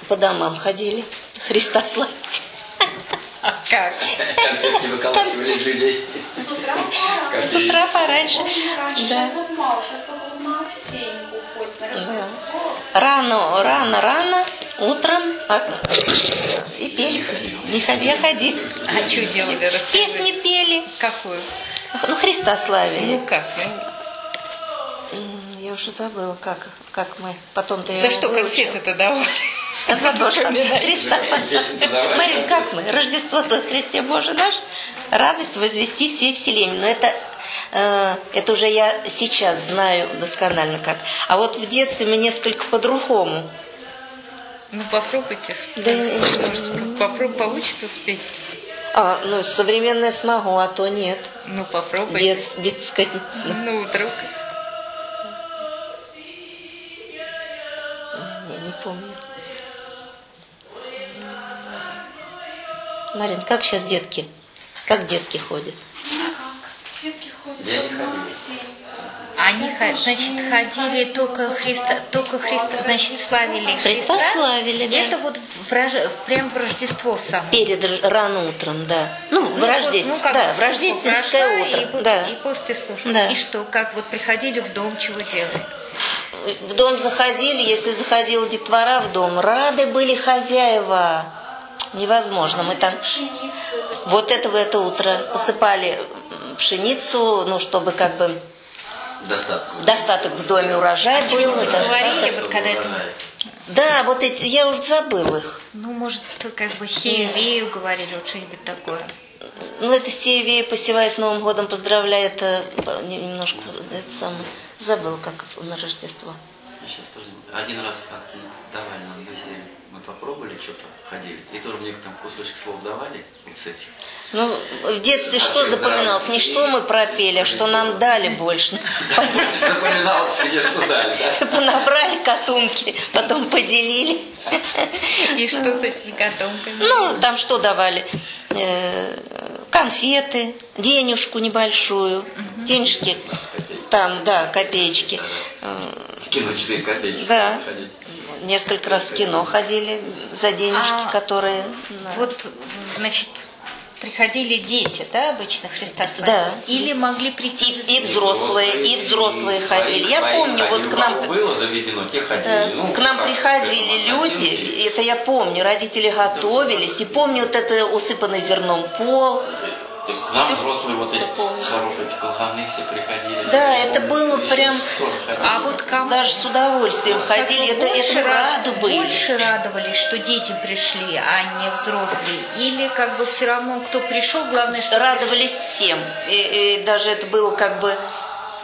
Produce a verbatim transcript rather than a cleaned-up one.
по домам ходили. Христа славить. А как? Конфетки выколачивали из людей. С утра пораньше. С утра пораньше. Раньше. Да. Сейчас вот мало, сейчас только вот на Овсень уходит на Рождество. Рано, рано, рано, утром а, и пели. Не ходи, а ходи. А что делали? Расскажи. Песни пели. Какую? Ну, Христа славили. Ну как? Ну, Я уже забыла, как, как мы потом-то за что конфеты-то давали? А за то, что Христа. Песни-то давали. Марин, как мы? Рождество-то Христе Боже наш. Радость возвести всей вселенной. Но это, э, это уже я сейчас знаю досконально как. А вот в детстве мы несколько по-другому. Ну попробуйте. Да, Может, попробуй, получится спеть. А, ну, современное смогу, а то нет. Ну попробуйте. Дет, детское. Ну вдруг. Не, не помню. Марин, как сейчас детки? Как детки ходят? Ну как? Детки ходят Я не вот на ходил. Овсень. Они, значит, ходили только Христа, только Христа, значит, славили Христа Христа. славили, да. Это вот в, Рож- прям в Рождество само. Перед рож- рано утром, да. Ну, в, Ну, Рожде... вот, ну, как да, бы в рождественское прошла, утро. И, по- да. и после службы. Да. И что, как вот приходили в дом, чего делали? В дом заходили, если заходила детвора в дом, рады были хозяева. Невозможно. Мы там Пшеницу. вот это в это утро посыпали пшеницу, ну, чтобы как бы Достаточно. достаток в доме, урожай был. Вы достаток. говорили, вот когда это... Да, вот эти, я уже забыл их. Ну, может, как бы Сеевею говорили, вот что-нибудь такое. Ну, это Сеевей, посевая с Новым годом, поздравляю, это немножко, это самое, забыл, как на Рождество. Я сейчас тоже один раз как-то давали нам друзья, мы попробовали, что-то ходили, и тоже мне там кусочек слов давали вот с этих. Ну, в детстве что запоминалось? Не что мы пропели, а что нам дали больше. Запоминалось, где туда, да? Понабрали котомки, потом поделили. И что с этими котомками? Ну, там что давали? Э, Конфеты, денежку небольшую, денежки, там, да, копеечки. Э, В кино четыре копейки. Да. сходить. Несколько раз в кино ходили за денежки, А, которые... да. Вот, значит, приходили дети, да, обычно Христа славить? Да. Или могли прийти... И, и взрослые, и взрослые ходили. Я Свои помню, вот ходили. к нам... Было заведено, те ходили. Да. Ну, К нам как, приходили к этому люди, относились. это я помню, родители готовились, и помню вот это усыпанный зерном пол. К нам взрослые вот эти хорошие колханы все приходили. Да, все это было помнят, прям- тоже ходили. А вот кому... Даже с удовольствием ходили, это, больше, это рад- раду были. больше радовались, что дети пришли, а не взрослые? Или как бы все равно, кто пришел, главное, что Радовались всем. И, и даже это было как бы